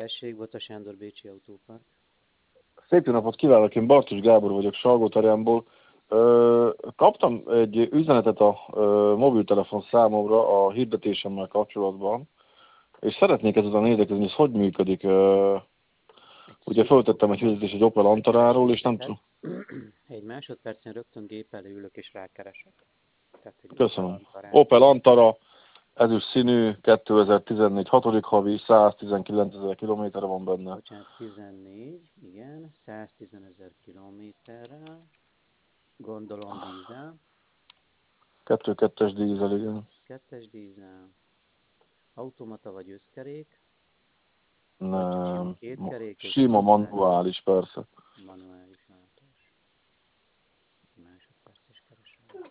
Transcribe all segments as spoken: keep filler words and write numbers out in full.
Tessék, Bota Sándor, Bécsi Autópark. Szép jó napot kívánok, én Bartos Gábor vagyok Salgótarjánból. Kaptam egy üzenetet a ö, mobiltelefon számomra a hirdetésemmel kapcsolatban, és szeretnék ezután érdekezni, hogy hogy működik. Ö, ugye föltettem egy hirdetést egy Opel Antaráról, és nem tudom. Egy másodpercen rögtön gép elé ülök és rákeresek. Tehát egy Köszönöm. Opel Antarát. Opel Antara, ezüst színű, kétezer-tizennégy hatodik havi, száztizenkilencezer kilométerre van benne. Bocsánat, tizennégy, igen, száztizenezer kilométerrel. Gondolom dízel. kettő kettes dízel, igen. Kettes dízel. Automata vagy összkerék? Nem. Két kerék és Sima manuális, persze. Manuális váltós. Másodperces keresem.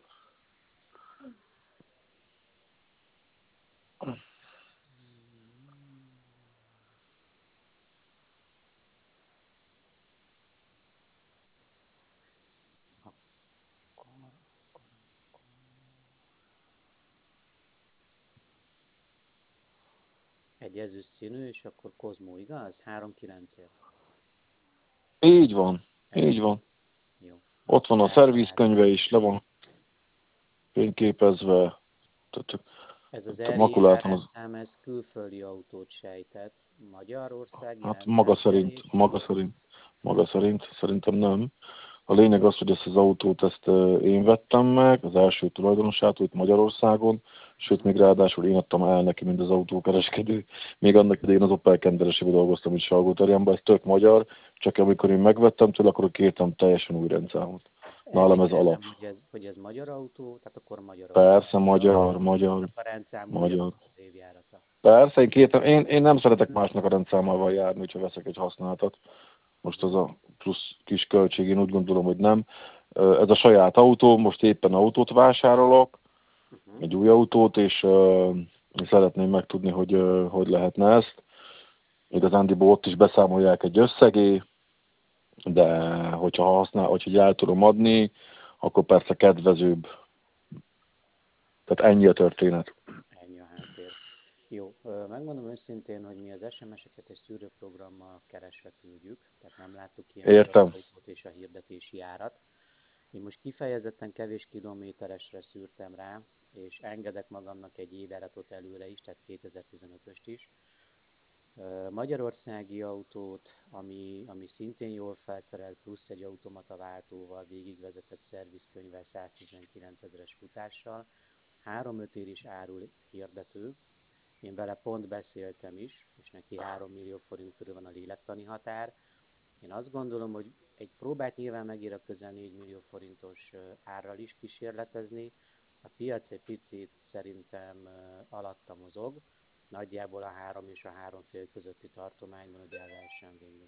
Egy ezüst színű, és akkor Kozmó, igaz? három kilencért. Így van, így van. Jó. Ott van a szervizkönyve is, le van fényképezve. Ez az a er jé makulátlan az... rendszám, ez külföldi autót sejtett. Magyarországi Hát maga szerint, maga szerint, maga szerint, szerintem nem. A lényeg az, hogy ezt az autót ezt én vettem meg, az első tulajdonosától itt Magyarországon, sőt még ráadásul én adtam el neki, mint az autókereskedő. Még annak idején az Opel Kenderesébe dolgoztam itt Salgótarjánban, ez tök magyar, csak amikor én megvettem tőle, akkor kértem teljesen új rendszámot. Nálam ez alap. Hogy ez, hogy ez magyar autó, tehát akkor magyar Persze, autó. magyar, magyar, a rendszám magyar. Az évjárata. Persze, én, kértem, én, én nem szeretek másnak a rendszámmal járni, hogyha veszek egy használtat. Most az a plusz kis költség, én úgy gondolom, hogy nem. Ez a saját autó, most éppen autót vásárolok, uh-huh. egy új autót, és uh, szeretném megtudni, hogy uh, hogy lehetne ezt. Igazándiból ott is beszámolják egy összegé, de hogyha használ, hogyha el tudom adni, akkor persze kedvezőbb. Tehát ennyi a történet. Ennyi a háttér. Jó, megmondom őszintén, hogy mi az es em es-eket egy szűrőprogrammal keresve küldjük, tehát nem láttuk ilyen Értem. és a hirdetési árat. Én most kifejezetten kevés kilométeresre szűrtem rá, és engedek magamnak egy évjáratot előre is, tehát kétezer-tizenötöst is. Magyarországi autót, ami, ami szintén jól felszerelt, plusz egy automata váltóval, végigvezetett szervizkönyvvel, száztizenkilencezeres futással, három-öt ér is árul hirdető. Én vele pont beszéltem is, és neki három millió forint körül van a lélektani határ. Én azt gondolom, hogy egy próbát nyilván megér a közel négy millió forintos árral is kísérletezni. A piac egy picit szerintem alatta mozog, nagyjából a három és a három fél közötti tartományban, hogy el lehessen vinni.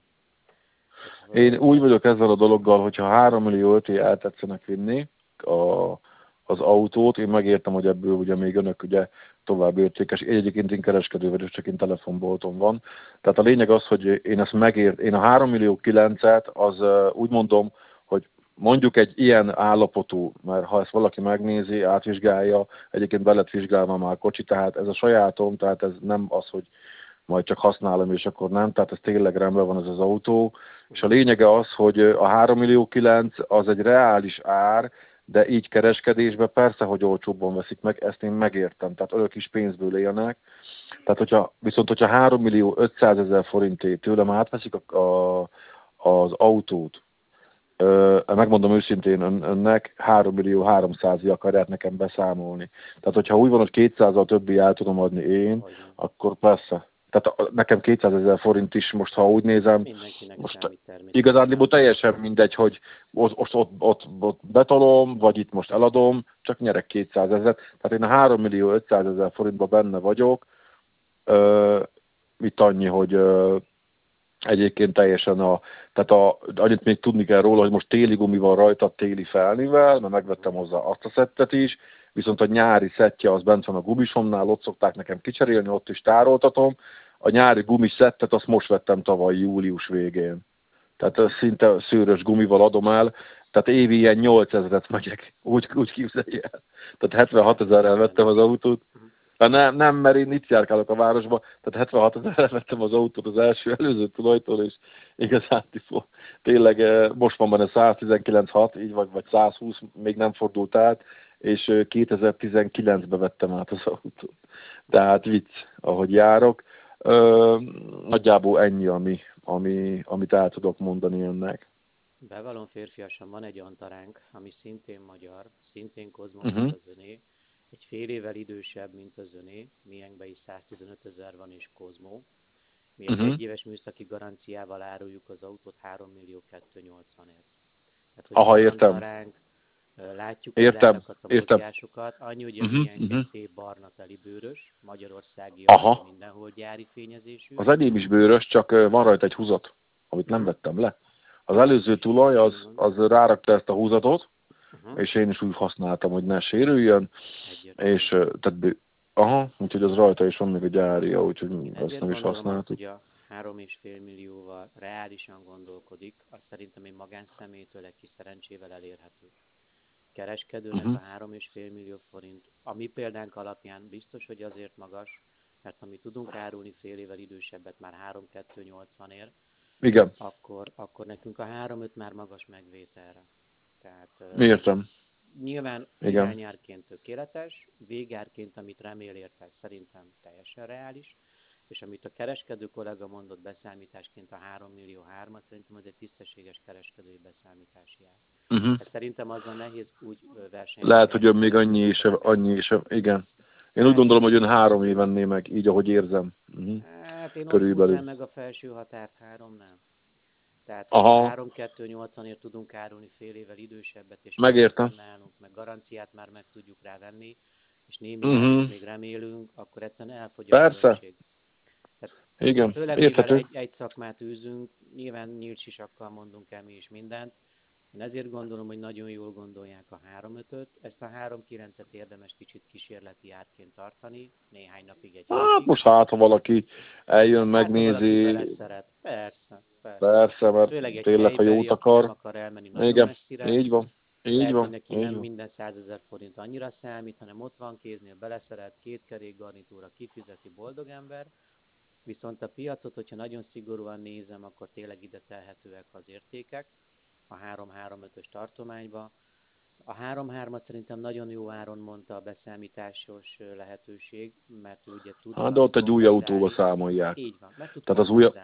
Én úgy vagyok ezzel a dologgal, hogyha három millió öté el tetszenek vinni a, az autót, én megértem, hogy ebből ugye még önök ugye tovább értékes. Én egyébként én kereskedő vagyok, csak én telefonbolton van. Tehát a lényeg az, hogy én ezt megért, én a három millió kilencet, az úgy mondom, hogy mondjuk egy ilyen állapotú, mert ha ezt valaki megnézi, átvizsgálja, egyébként be lett vizsgálva már a kocsi, tehát ez a sajátom, tehát ez nem az, hogy majd csak használom, és akkor nem, tehát ez tényleg rendben van ez az autó. És a lényege az, hogy a három millió kilenc az egy reális ár, de így kereskedésben persze, hogy olcsóbban veszik meg, ezt én megértem, tehát önök is pénzből élnek. Tehát, hogyha, viszont hogyha három millió ötszázezer forintét tőlem átveszik a, a, az autót, ö, megmondom őszintén ön, önnek, három millió háromszázig akarják nekem beszámolni. Tehát, hogyha úgy van, hogy kétszázzal többi el tudom adni én, akkor persze. Tehát nekem kétszázezer forint is most, ha úgy nézem, most igazán teljesen mindegy, hogy ott, ott, ott, ott, ott betolom, vagy itt most eladom, csak nyerek kétszázezer. Tehát én a három millió ötszázezer forintban benne vagyok. Uh, itt annyi, hogy uh, egyébként teljesen a, tehát a, annyit még tudni kell róla, hogy most téli gumi van rajta, téli felnivel, mert megvettem hozzá azt a szettet is, viszont a nyári szettje az bent van a gumisomnál, ott szokták nekem kicserélni, ott is tároltatom. A nyári gumiszettet azt most vettem tavaly július végén. Tehát szinte szőrös gumival adom el, tehát évi ilyen nyolcezret megyek, úgy, úgy képzelj el. Tehát hetvenhat ezerrel vettem az autót. nem, nem, mert én itt járkálok a városba, tehát hetvenhat ezerre vettem az autót az első előző tulajtól, és igazán tényleg most van benne száztizenkilenc hat, így vagy, vagy százhúsz, még nem fordult át, és kétezer-tizenkilencben vettem át az autót. Tehát vicc, ahogy járok. Ö, nagyjából ennyi, ami, ami, amit el tudok mondani önnek. Bevallom férfiasan, van egy antaránk, ami szintén magyar, szintén Kozma, Uh-huh. mint az öné, egy fél évvel idősebb, mint az öné, miénkben is száztizenöt ezer van és Kozmó. Mi egy Uh-huh. egyéves műszaki garanciával áruljuk az autót három millió kétszáznyolcvanért. Tehát, hogy Aha, van értem. antaránk, látjuk Értem, az árakat, a értem. mozgásokat, annyi, hogy a Uh-huh. miénk Uh-huh. egy szép barna telibőrös, magyarországi Aha. autó, mindenhol gyári fényezésű. Az enyém is bőrös, csak van rajta egy húzat, amit nem vettem le. Az előző tulaj, az, az rárakta ezt a húzatot, uh-huh. és én is úgy használtam, hogy ne sérüljön, Egyértelmű. és tehát, aha, úgyhogy az rajta is van még a gyária, úgyhogy Én ezt nem is használtuk. hogy a három és fél millióval reálisan gondolkodik, az szerintem egy magánszemélytől egy kis szerencsével elérhető. Kereskedőnek uh-huh. a három és fél millió forint, a mi példánk alapján biztos, hogy azért magas, mert ha mi tudunk árulni fél évvel idősebbet már három kétszáznyolcvanért, igen. Akkor, akkor nekünk a három öt már magas megvételre. Tehát, értem. Nyilván igen. irányárként tökéletes, végárként, amit remél érte, szerintem teljesen reális, és amit a kereskedő kollega mondott beszámításként a három millió hármat, szerintem az egy tisztességes kereskedői beszámítási ár. Uh-huh. Szerintem azzal nehéz úgy versenyezni. Lehet, hogy ön még annyi is, annyi is, igen. Én úgy gondolom, hogy ön három évenné meg, így ahogy érzem. Uh-huh. Hát én Körülbelül. ott húznám meg a felső határt háromnál. Tehát ha három kétszáznyolcvanért tudunk árulni fél évvel idősebbet, és megértem. Nálunk, meg garanciát már meg tudjuk rá venni, és némi uh-huh. még remélünk, akkor egyszerűen elfogy a költség. Igen, főleg érthető. Egy, egy szakmát űzünk, nyilván nyílt sisakkal mondunk el mi is mindent. Én ezért gondolom, hogy nagyon jól gondolják a három ötöt. Ezt a három kilencet érdemes kicsit kísérleti árként tartani, néhány napig, egy hétig. Hát most hát, ha valaki eljön, hát, megnézi. Ha valaki szeret. Persze, persze. Persze, mert főleg egy tényleg, ha jót akar. Nem akar elmenni nagyon Igen, messzire. így van. Így Lehet, van, hogy neki így nem van. minden százezer forint annyira számít, hanem ott van kéznél, beleszeret, két kerék garnitúra, kifizeti, boldog ember. Viszont a piacot, hogyha nagyon szigorúan nézem, akkor tényleg ide telhetőek az értékek a három három ötös tartományba. A három hármat szerintem nagyon jó áron mondta a beszámításos lehetőség, mert ő ugye tud. Hát de ott egy új autóba számolják. Így van, mert tud Tehát az új...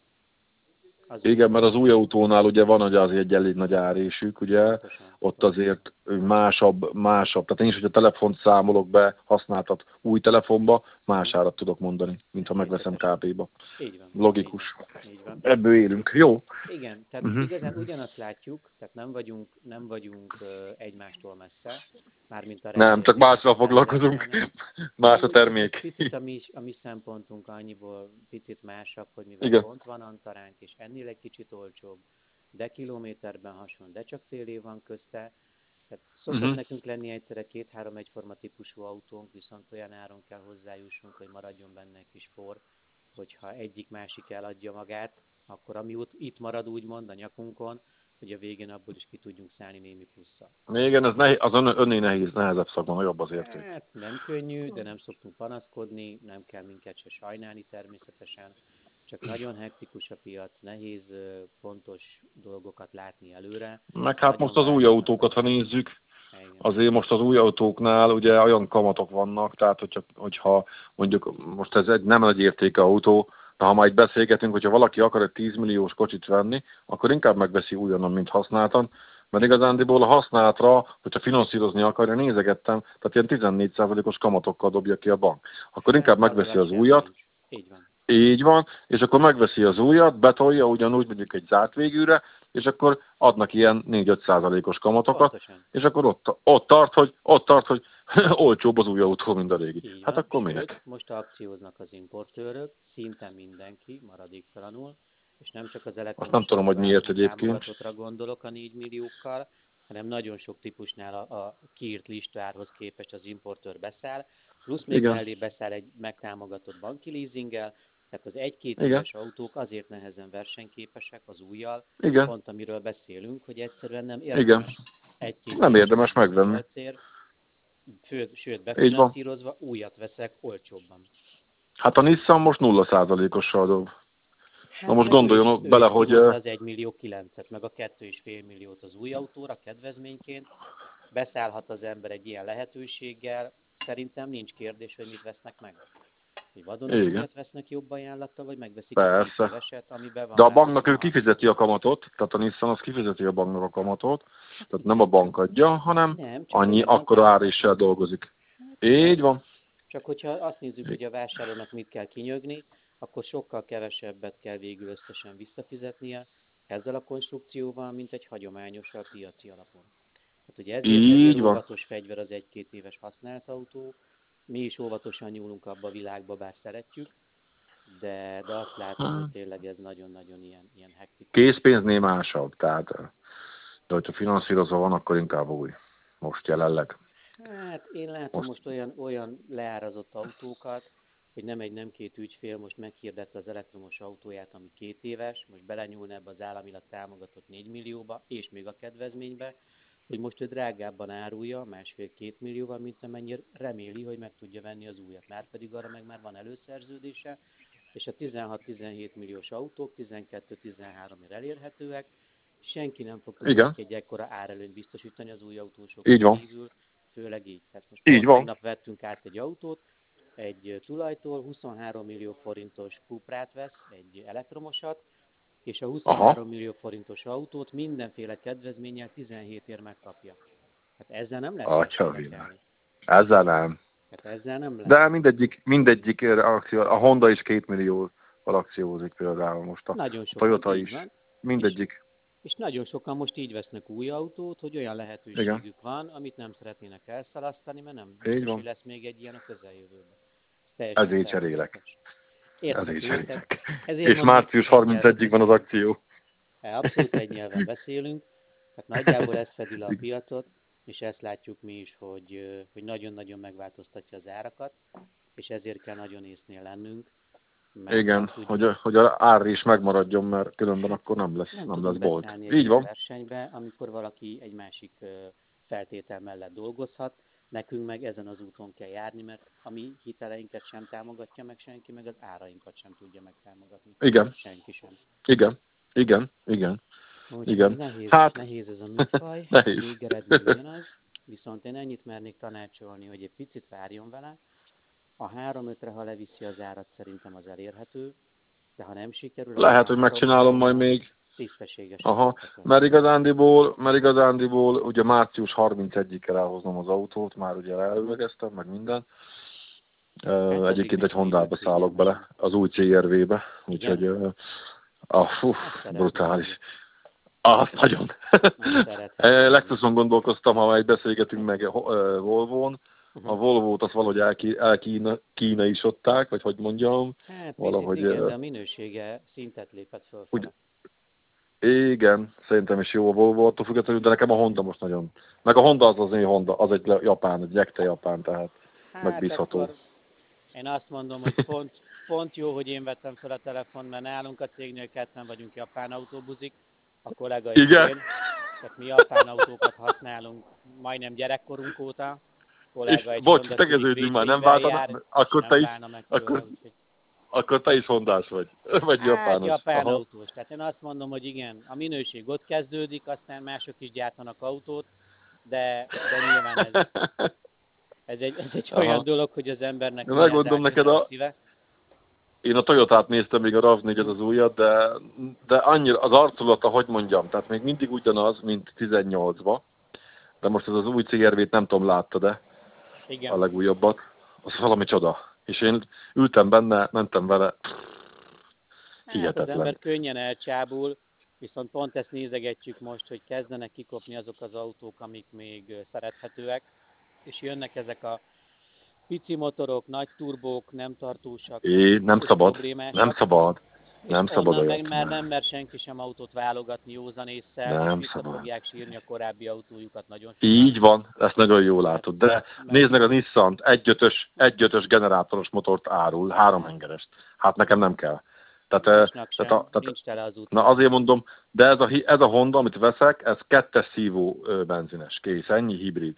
Az Igen, mert az új autónál ugye van ugye azért egy elég nagy árésük, ugye, pontosan, ott pontosan. Azért másabb, másabb. Tehát én is, hogyha telefont számolok be, használtat új telefonba, más árat tudok mondani, mint ha megveszem ká pé-ba. Így van. Logikus. Így van. Így van. Ebből élünk. Jó. Igen, tehát uh-huh. igazán ugyanazt látjuk, tehát nem vagyunk, nem vagyunk uh, egymástól messze. Mármint a nem, csak másra foglalkozunk. Más a termék. Picit a mi, a mi szempontunk annyiból picit másabb, hogy mivel igen. pont van antaránk, és ennél egy kicsit olcsóbb, de kilométerben hasonló, de csak fél év van közte. Tehát szokott uh-huh. nekünk lenni egyszerre két-három egyforma típusú autónk, viszont olyan áron kell hozzájussunk, hogy maradjon benne egy kis for, hogyha egyik-másik eladja magát, akkor ami itt marad úgymond a nyakunkon, hogy a végén abból is ki tudjunk szállni némi plusszal. Igen, ez nehéz, az ön, önné nehéz, nehezebb szakma, nagyobb az érték. Hát nem könnyű, de nem szoktunk panaszkodni, nem kell minket se sajnálni természetesen, csak nagyon hektikus a piac, nehéz pontos dolgokat látni előre. Meg hát most az új autókat, ha nézzük, azért most az új autóknál ugye olyan kamatok vannak, tehát hogyha, hogyha mondjuk most ez egy nem nagy értéke autó, de ha már itt beszélgetünk, hogyha valaki akar egy tíz milliós kocsit venni, akkor inkább megveszi újonnan, mint használtan, mert igazándiból a használatra, hogyha finanszírozni akarja, nézegettem, tehát ilyen tizennégy százalékos kamatokkal dobja ki a bank. Akkor inkább megveszi az újat, így van. Így van, és akkor megveszi az újat, betolja ugyanúgy mondjuk egy zárt végűre, és akkor adnak ilyen négy-öt százalékos kamatokat, pontosan. És akkor ott, ott tart, hogy, ott tart, hogy olcsóbb az új autó, mint a régi. Így hát van. Akkor minek? Most akcióznak az importőrök, szinte mindenki, maradéktalanul, és nem csak az elektromos nem tudom, hogy miért egyébként. gondolok a négy milliókkal, hanem nagyon sok típusnál a, a kiírt listárhoz képest az importőr beszáll, plusz még Igen. mellé beszáll egy megtámogatott banki leasinggel, tehát az egy-két éves autók azért nehezen versenyképesek az újjal, Igen. pont amiről beszélünk, hogy egyszerűen nem érdemes egy-két Nem érdemes megvenni. Sőt, sőt befinanszírozva újat veszek olcsóbban. Hát a Nissan most nulla százalékossal dob. Hát Na most meg gondoljon ő is, ő bele, is hogy... kihozza az egy millió kilencet, meg a kettő és fél milliót az új autóra kedvezményként. Beszállhat az ember egy ilyen lehetőséggel. Szerintem nincs kérdés, hogy mit vesznek meg. Hogy vadonai Igen, újat vesznek jobb ajánlattal, vagy megveszik a két persze. éveset, amiben van De a már banknak ő huszonhat. kifizeti a kamatot, tehát a Nissan az kifizeti a banknak a kamatot, tehát nem a bank adja, hanem Nem, csak annyi, olcsóbban akkora áréssel támogatnak. dolgozik. Hát Így igen. van. Csak hogyha azt nézzük, hogy a vásárlónak mit kell kinyögni, akkor sokkal kevesebbet kell végül összesen visszafizetnie ezzel a konstrukcióval, mint egy hagyományosabb piaci alapon. Hát ugye ezért, ezért Így van. óvatos fegyver az egy-két éves használt autó. Mi is óvatosan nyúlunk abba a világba, bár szeretjük, de, de azt látom, hogy tényleg ez nagyon-nagyon ilyen, ilyen hektikus. Készpénznél másabb, tehát de hogyha finanszírozva van, akkor inkább új. Most jelenleg. Hát én látom most, most olyan, olyan leárazott autókat, hogy nem egy, nem két ügyfél most meghirdette az elektromos autóját, ami két éves, most belenyúlna ebbe az államilag támogatott négy millióba, és még a kedvezménybe, hogy most ő drágábban árulja, másfél-két millióval, mint amennyire reméli, hogy meg tudja venni az újat. Márpedig arra meg már van előszerződése, és a tizenhat-tizenhét milliós autók tizenkettő-tizenháromért elérhetőek, senki nem fog tudni Igen. neki egy ekkora árelőnyt biztosítani az új Így autósokon van. kívül, főleg így. Tehát most Így pont van. tegnap vettünk át egy autót, egy tulajtól huszonhárom millió forintos Cuprát vesz, egy elektromosat, és a huszonhárom Aha. millió forintos autót mindenféle kedvezménnyel tizenhétért megkapja. Hát ezzel nem lehet Atya versenybe világ. kelni. Ezzel nem. Hát ezzel nem lehet. De mindegyik, mindegyik akció, a Honda is két millió akciózik például most, a Nagyon sokan, Toyota így is. van. Mindegyik. És nagyon sokan most így vesznek új autót, hogy olyan lehetőségük Igen. van, amit nem szeretnének elszalasztani, mert nem Így biztos, van. hogy lesz még egy ilyen a közeljövőben. Ez teljesen Ezért cserélek. természetes. Ezért Érthető, tehát cserélek. ezért És mondom, hogy március egy nyelven harmincegyedikéig van az beszélünk. akció. Hát abszolút egy nyelven beszélünk, tehát nagyjából ez fedi le a piacot, és ezt látjuk mi is, hogy, hogy nagyon-nagyon megváltoztatja az árakat, és ezért kell nagyon észnél lennünk. Mert Igen, nem tudjuk, hogy a, hogy a ár is megmaradjon, mert különben hát akkor nem lesz, nem, nem tudunk lesz bolt. beszállni egy Így ilyen van. versenybe, amikor valaki egy másik feltétel mellett dolgozhat. Nekünk meg ezen az úton kell járni, mert a mi hiteleinket sem támogatja meg senki, meg az árainkat sem tudja megtámogatni. Igen. Senki sem. Igen. Igen. Igen. Úgyhogy Igen. nehéz, Hát, nehéz ez a műfaj, nehéz. végeredmény ugyanaz, viszont én ennyit mernék tanácsolni, hogy egy picit várjon vele. A három-ötre, ha leviszi az árat, szerintem az elérhető, de ha nem sikerül, akkor Lehet, a hogy három megcsinálom majd milliónál még. tisztességes. Aha, mert igazándiból, mert igazándiból ugye március harmincegyedikére elhoznom az autót, már ugye előlegeztem, meg minden. Hát Egyébként egy Hondába szállok bele, bele, az új cé er vé-be, úgyhogy ah, fú, brutális. Ah, nagyon. Lexuson gondolkoztam, ha egy beszélgetünk meg Volvón. A Volvót azt valahogy elkí, elkína, kína is ották, vagy hogy mondjam. Hát valahogy, picit igen, de a minősége szintet lépett fölfele. Igen, szerintem is jó a Volvo, attól függetlenül, de nekem a Honda most nagyon... Meg a Honda az az én Honda, az egy japán, egy ekte japán, tehát hát megbízható. Akkor én azt mondom, hogy pont, pont jó, hogy én vettem fel a telefon, mert nálunk a cégnél ketten vagyunk japán autóbuzik, a kollega és Igen. én. Tehát mi japán autókat használunk majdnem gyerekkorunk óta. Kollega egy bocs, Honda tegeződjünk már, nem váltana, jár, akkor és te nem is, válna meg akkor, tőle, úgyhogy... akkor te is hondás vagy, vagy Hát japános. japán Aha. autós. Tehát én azt mondom, hogy igen, a minőség ott kezdődik, aztán mások is gyártanak autót, de, de nyilván ez, ez egy, ez egy olyan dolog, hogy az embernek De mihez megmondom neked, a a, szíve. én a Toyotát néztem, még a rav négyet az újat, de, de annyira az arculata, hogy mondjam, tehát még mindig ugyanaz, mint tizennyolcban, de most ez az új cé er vét nem tudom, látta, de Igen. a legújabbat, az valami csoda. És én ültem benne, mentem vele, hihetetlen. Hát az ember könnyen elcsábul, viszont pont ezt nézegetjük most, hogy kezdenek kikopni azok az autók, amik még szerethetőek, és jönnek ezek a pici motorok, nagy turbók, nem tartósak, É, nem szabad, problémásak. nem szabad, És nem szabad onnan olyat. meg már nem mer senki sem autót válogatni józan ésszel, Nem és vissza szabad. fogják sírni a korábbi autójukat nagyon sokan. Így van, ezt nagyon jól látod. De mert, nézd meg a Nissan, egy ötös, egy ötös generátoros motort árul, három hengerest. Hát nekem nem kell. Tehát, sem, tehát, a, tehát nincs tele az út. na azért mondom, de ez a, ez a Honda, amit veszek, ez kettes szívó benzines, kész, ennyi hibrid.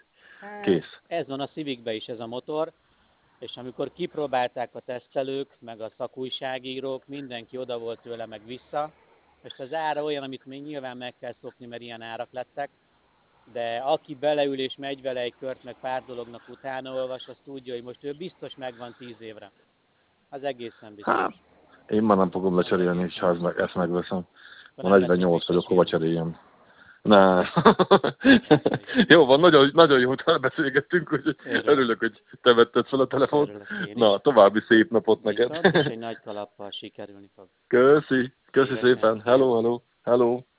kész. Ez van a Civicben is, ez a motor, és amikor kipróbálták a tesztelők, meg a szakújságírók, mindenki oda volt tőle, meg vissza. Most az ára olyan, amit még nyilván meg kell szokni, mert ilyen árak lettek, de aki beleül és megy vele egy kört, meg pár dolognak utána olvas, az tudja, hogy most ő biztos megvan tíz évre. Az egészen biztos. Hát, én már nem fogom lecserélni, és ha meg, ezt megveszem. Ma negyvennyolc vagyok, hova cseréljem? Ne. Jó van, nagyon, nagyon jót beszélgettünk, úgyhogy örülök, hogy te vetted fel a telefont. Na, további szép napot neked. Viszont, és egy nagy kalappal sikerülni fog. Köszi, köszi szépen. Hello, hello, hello.